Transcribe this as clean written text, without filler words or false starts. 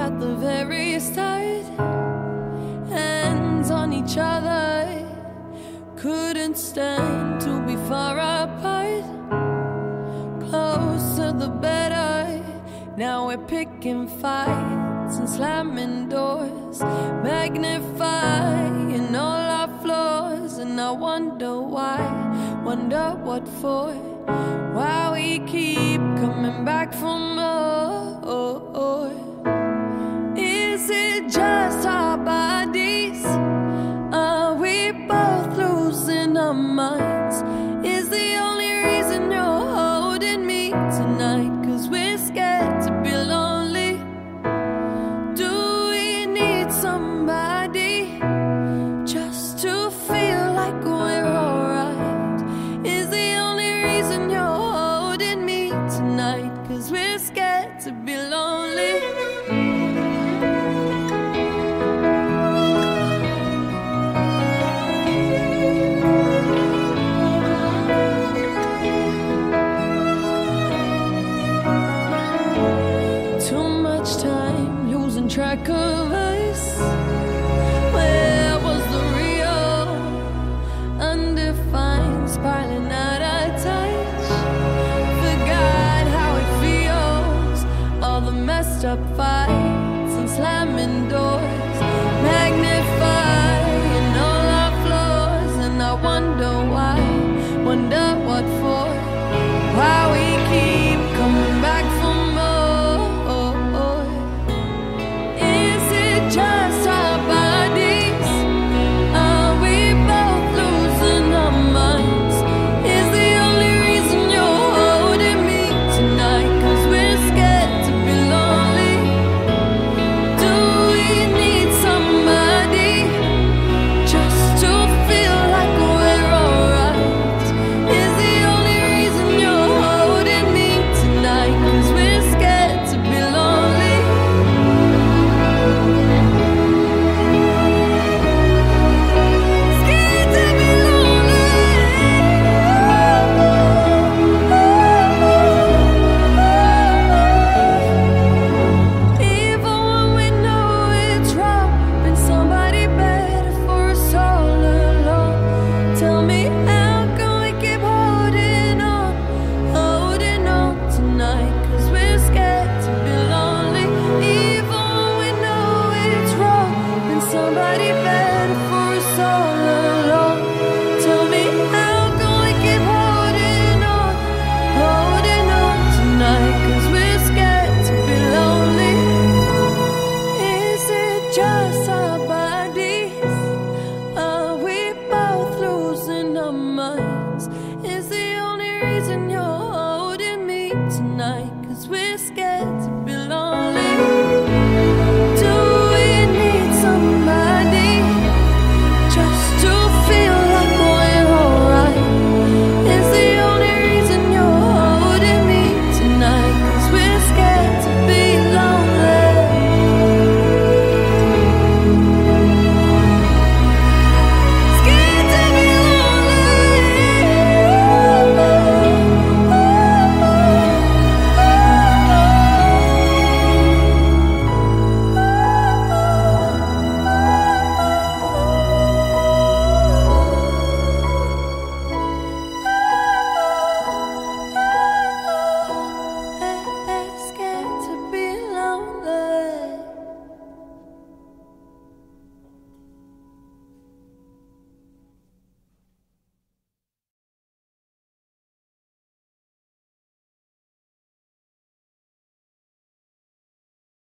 at the very start, hands on each other, couldn't stand to be far apart. Closer the better, now we're picking fights and slamming doors, magnifying all our flaws. And I wonder why, wonder what for, why we keep coming back for more. Is it just our bodies? Are we both losing our minds?